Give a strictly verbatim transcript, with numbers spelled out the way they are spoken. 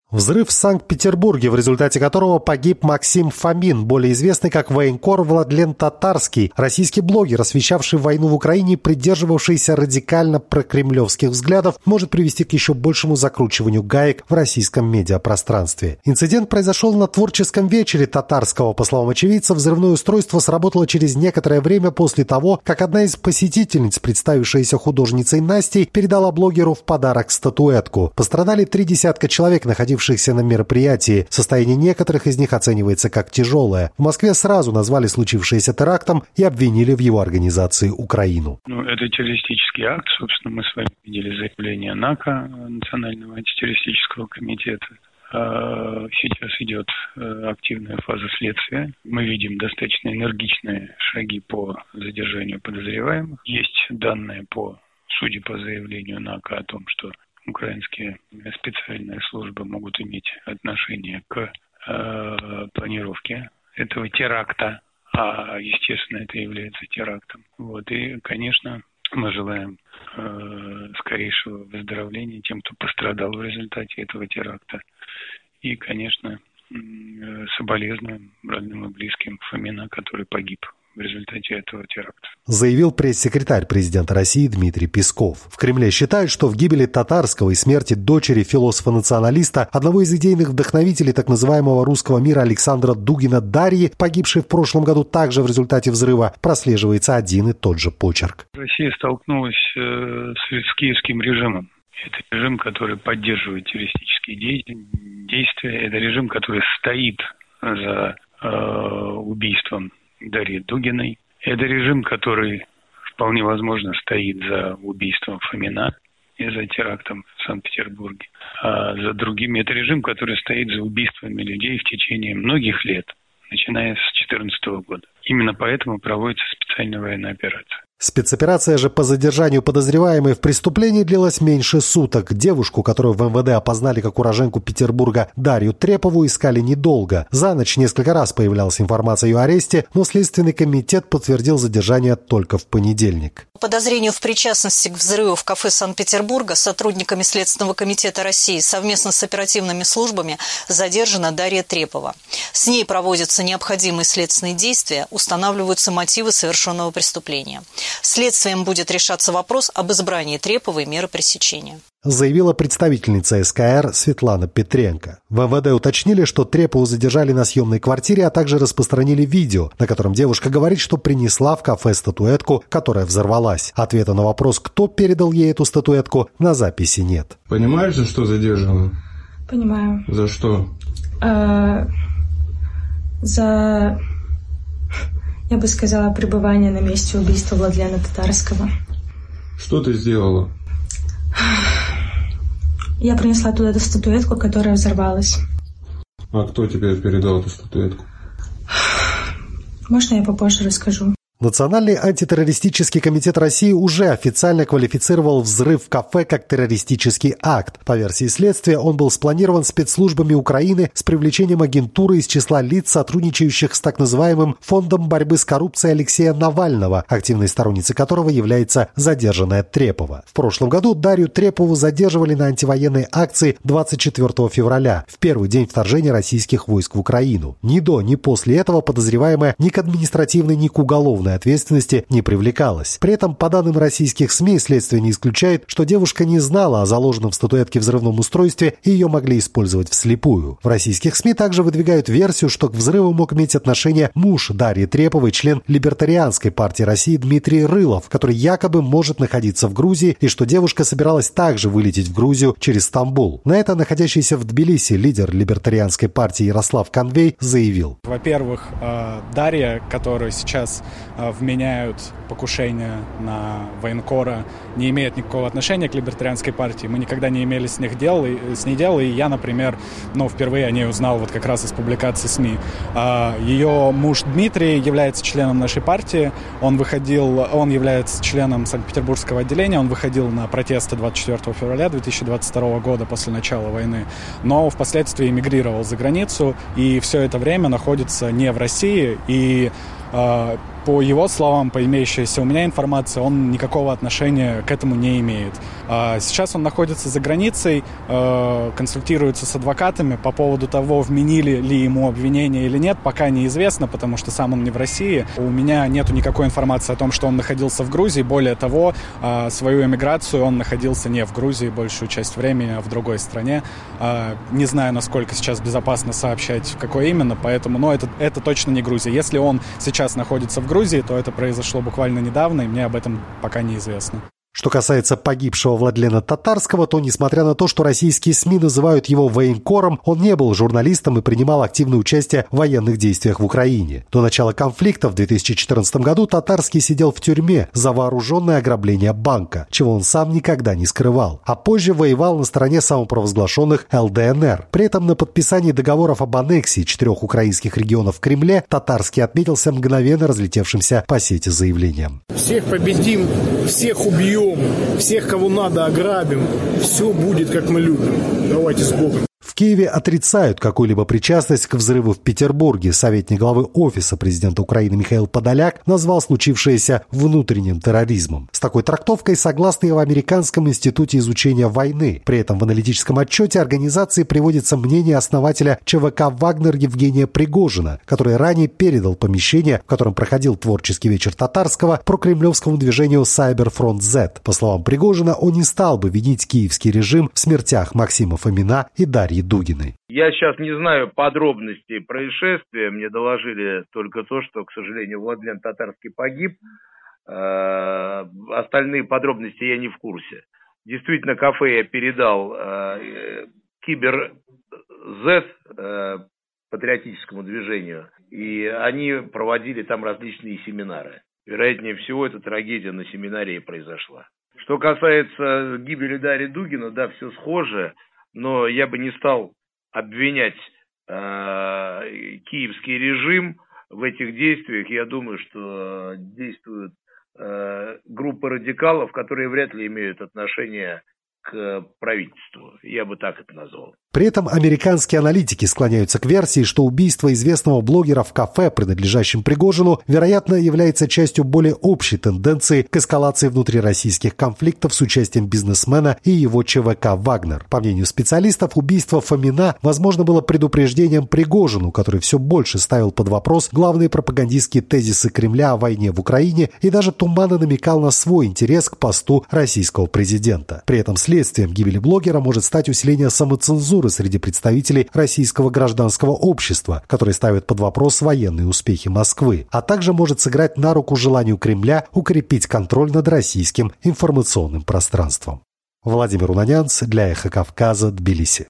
Взрыв в Санкт-Петербурге, в результате которого погиб Максим Фомин, более известный как военкор Владлен Татарский, российский блогер, освещавший войну в Украине, придерживавшийся радикально прокремлевских взглядов, может привести к еще большему закручиванию гаек в российском медиапространстве. Инцидент произошел на творческом вечере Татарского. По словам очевидцев, взрывное устройство сработало через некоторое время после того, как одна из посетительниц, представившаяся художницей Настей, передала блогеру в подарок статуэтку. Пострадали три десятка человек, находившихся на мероприятии. Состояние некоторых из них оценивается как тяжелое. В Москве сразу назвали случившееся терактом и обвинили в его организации Украину. Ну, это террористический акт. Собственно, мы с вами видели заявление НАКа, Национального антитеррористического комитета. Сейчас идет активная фаза следствия. Мы видим достаточно энергичные шаги по задержанию подозреваемых. Есть данные по, судя по заявлению НАКа, о том, что украинские специальные службы могут иметь отношение к э, планировке этого теракта, а, естественно, это является терактом. Вот, и, конечно, мы желаем э, скорейшего выздоровления тем, кто пострадал в результате этого теракта. И, конечно, э, соболезнуем родным и близким Фомина, который погиб в результате этого теракта. Заявил пресс-секретарь президента России Дмитрий Песков. В Кремле считают, что в гибели Татарского и смерти дочери философа-националиста, одного из идейных вдохновителей так называемого русского мира Александра Дугина Дарьи, погибшей в прошлом году также в результате взрыва, прослеживается один и тот же почерк. Россия столкнулась э, с киевским режимом. Это режим, который поддерживает террористические действия. Это режим, который стоит за э, убийством Дарьи Дугиной. Это режим, который вполне возможно стоит за убийством Фомина и за терактом в Санкт-Петербурге. А за другими это режим, который стоит за убийствами людей в течение многих лет, начиная с две тысячи четырнадцатого года. Именно поэтому проводится специальная военная операция. Спецоперация же по задержанию подозреваемой в преступлении длилась меньше суток. Девушку, которую в эм вэ дэ опознали как уроженку Петербурга Дарью Трепову, искали недолго. За ночь несколько раз появлялась информация о ее аресте, но Следственный комитет подтвердил задержание только в понедельник. По подозрению в причастности к взрыву в кафе Санкт-Петербурга сотрудниками Следственного комитета России совместно с оперативными службами задержана Дарья Трепова. С ней проводятся необходимые следственные действия, устанавливаются мотивы совершенного преступления. Следствием будет решаться вопрос об избрании Треповой меры пресечения. Заявила представительница эс ка эр Светлана Петренко. В эм вэ дэ уточнили, что Трепову задержали на съемной квартире, а также распространили видео, на котором девушка говорит, что принесла в кафе статуэтку, которая взорвалась. Ответа на вопрос, кто передал ей эту статуэтку, на записи нет. Понимаешь, за что задержана? Понимаю. За что? А, за... Я бы сказала, пребывание на месте убийства Владлена Татарского. Что ты сделала? Я принесла туда эту статуэтку, которая взорвалась. А кто тебе передал эту статуэтку? Можно я попозже расскажу? Национальный антитеррористический комитет России уже официально квалифицировал взрыв в кафе как террористический акт. По версии следствия, он был спланирован спецслужбами Украины с привлечением агентуры из числа лиц, сотрудничающих с так называемым Фондом борьбы с коррупцией Алексея Навального, активной сторонницей которого является задержанная Трепова. В прошлом году Дарью Трепову задерживали на антивоенной акции двадцать четвёртого февраля, в первый день вторжения российских войск в Украину. Ни до, ни после этого подозреваемая ни к административной, ни к уголовной ответственности не привлекалась. При этом, по данным российских СМИ, следствие не исключает, что девушка не знала о заложенном в статуэтке взрывном устройстве и ее могли использовать вслепую. В российских СМИ также выдвигают версию, что к взрыву мог иметь отношение муж Дарьи Треповой, член Либертарианской партии России Дмитрий Рылов, который якобы может находиться в Грузии, и что девушка собиралась также вылететь в Грузию через Стамбул. На это находящийся в Тбилиси лидер Либертарианской партии Ярослав Конвей заявил. Во-первых, Дарья, которую сейчас вменяют покушение на военкора, не имеет никакого отношения к либертарианской партии. Мы никогда не имели с них дел, и, с ней дел, и я, например, ну, впервые о ней узнал вот как раз из публикации СМИ. Ее муж Дмитрий является членом нашей партии, он выходил, он является членом Санкт-Петербургского отделения, он выходил на протесты двадцать четвёртого февраля две тысячи двадцать второго года после начала войны, но впоследствии эмигрировал за границу и все это время находится не в России, и по по его словам, по имеющейся у меня информации, он никакого отношения к этому не имеет. Сейчас он находится за границей, консультируется с адвокатами по поводу того, вменили ли ему обвинение или нет, пока неизвестно, потому что сам он не в России. У меня нету никакой информации о том, что он находился в Грузии. Более того, свою эмиграцию он находился не в Грузии большую часть времени, а в другой стране. Не знаю, насколько сейчас безопасно сообщать, в какой именно, поэтому, но это, это точно не Грузия. Если он сейчас находится в Грузии, то это произошло буквально недавно, и мне об этом пока неизвестно. Что касается погибшего Владлена Татарского, то, несмотря на то, что российские СМИ называют его военкором, он не был журналистом и принимал активное участие в военных действиях в Украине. До начала конфликта в две тысячи четырнадцатом году Татарский сидел в тюрьме за вооруженное ограбление банка, чего он сам никогда не скрывал, а позже воевал на стороне самопровозглашенных эл дэ эн эр. При этом на подписании договоров об аннексии четырех украинских регионов в Кремле Татарский отметился мгновенно разлетевшимся по сети заявлением. Всех победим, всех убьем. Всех, кого надо, ограбим. Все будет, как мы любим. Давайте с Богом. В Киеве отрицают какую-либо причастность к взрыву в Петербурге. Советник главы Офиса президента Украины Михаил Подоляк назвал случившееся внутренним терроризмом. С такой трактовкой согласны и в Американском институте изучения войны. При этом в аналитическом отчете организации приводится мнение основателя че вэ ка «Вагнер» Евгения Пригожина, который ранее передал помещение, в котором проходил творческий вечер Татарского, прокремлевскому движению Cyberfront зет. По словам Пригожина, он не стал бы винить киевский режим в смертях Максима Фомина и Дарьи Дугиной. Я сейчас не знаю подробностей происшествия. Мне доложили только то, что, к сожалению, Владлен Татарский погиб. Э-э- остальные подробности я не в курсе. Действительно, кафе я передал э- Кибер зет, э- патриотическому движению, и они проводили там различные семинары. Вероятнее всего, эта трагедия на семинаре и произошла. Что касается гибели Дарьи Дугина, да, все схоже. Но я бы не стал обвинять э, киевский режим в этих действиях. Я думаю, что действуют э, группы радикалов, которые вряд ли имеют отношение к правительству. Я бы так это назвал. При этом американские аналитики склоняются к версии, что убийство известного блогера в кафе, принадлежащем Пригожину, вероятно, является частью более общей тенденции к эскалации внутрироссийских конфликтов с участием бизнесмена и его че вэ ка «Вагнер». По мнению специалистов, убийство Фомина, возможно, было предупреждением Пригожину, который все больше ставил под вопрос главные пропагандистские тезисы Кремля о войне в Украине и даже туманно намекал на свой интерес к посту российского президента. При этом следствием гибели блогера может стать усиление самоцензуры среди представителей российского гражданского общества, которые ставят под вопрос военные успехи Москвы, а также может сыграть на руку желанию Кремля укрепить контроль над российским информационным пространством. Владимир Унанянц для Эхо Кавказа, Тбилиси.